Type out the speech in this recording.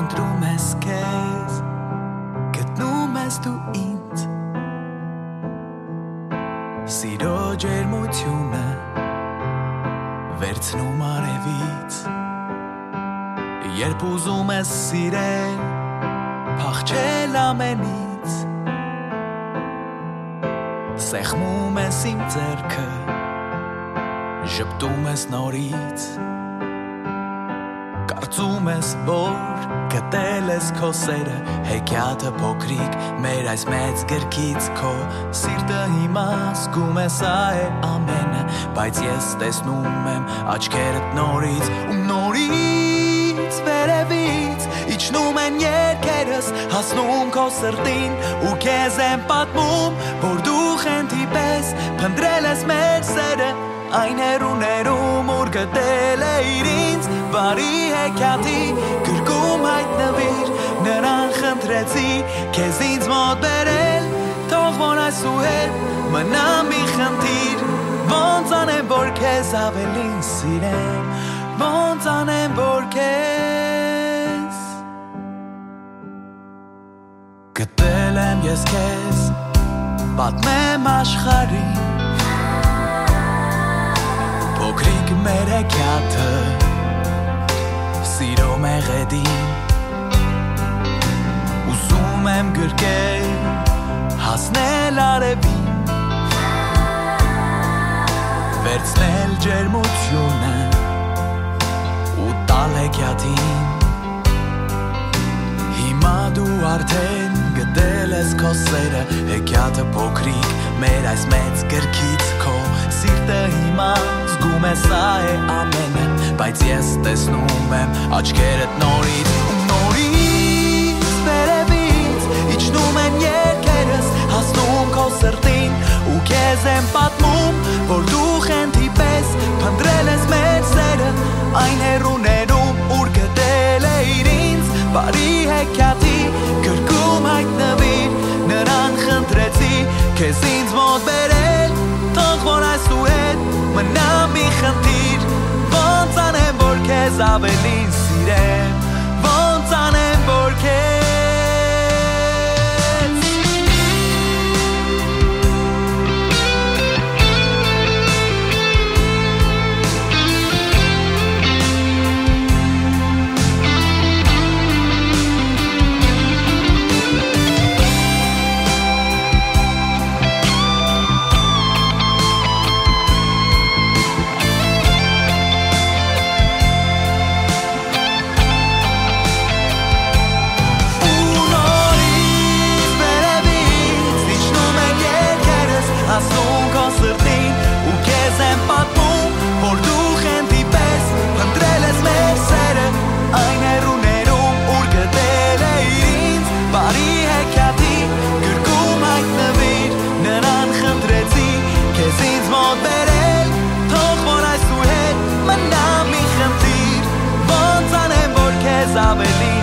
ընտրում ես քեզ, գտնում ես դու ինձ, սիրո ջերմությունը վերցնում արևից, երբ ուզում ես սիրել, փախչել ամենից, սեղմում ես իմ ձեռքը, ժպտում ես նորից, կարծում ես, որ գտել ես քո սերը, հեքիաթը փոքրիկ մեր այս մեծ գրքից քո սիրտը հիմա զգում է սա է ամենը, բայց ես տեսնում եմ աչքերդ նորից ու նորից վերևից իջնում են երգերս, հասնում քո սրտին ու քեզ եմ պատմում, որ դու խենթի պես փնտրել ես մեր սերը, այն հեռուներում ուր գտել էիր ինձ, բարի հեքիաթի գրկում հայտնվիր, նրան խնդրեցի քեզ ինձ մոտ բերել, թող որ այսուհետ մնա մի խնդիր, ոնց անեմ որ քեզ ավելին սիրեմ, ոնց անեմ որ քեզ գտել եմ ես քեզ, պատմեմ աշխարհին, փոքրիկ մեր հեքիաթը սիրո մեղեդին, ուզում եմ գրկել, հասնել արևին, վերցնել ջերմությունը ու տալ հեքիաթին, հիմա դու արդեն գտել ես քո սերը, հեքիաթը փոքրիկ մեր այս մեծ գրքից քո սիրտը հիմա զգում է սա է ամենը, բայց ես տեսնում եմ աչքերդ նորից ու նորից վերևից իջնում են երգերս, հասնում քո սրտին ու քեզ եմ պատմում, որ դու խենթի պես փնտրել ես մեր սերը, այն հեռուներում ուր գտել էիր ինձ, բարի հեքիաթի գրկում հայտնվիր, նրան խնդրեցի քեզ ինձ մոտ բերել, թող որ այսուհետ մնա մի խնդիր, ոնց անեմ որ քեզ ավելին սիրեմ, ոնց անեմ որ քեզ Aveli